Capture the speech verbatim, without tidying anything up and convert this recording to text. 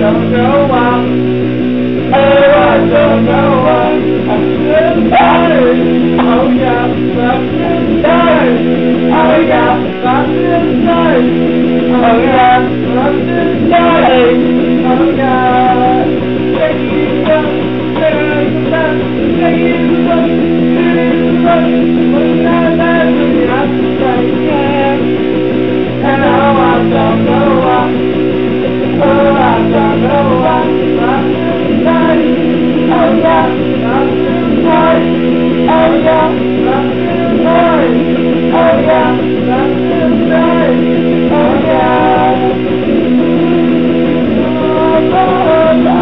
don't know why. Oh, I don't know why. I should die. Oh yeah, I should die. Oh yeah, I should die. Oh yeah, I should die. Oh yeah. Take it up, take it up, take it up, take it up. When I die, when I strike again. And oh, I don't know why. Oh, I don't know why. I should die. Oh yeah, I should die. Oh yeah, I should die. Oh yeah, I should die. Oh yeah. Oh, oh, oh.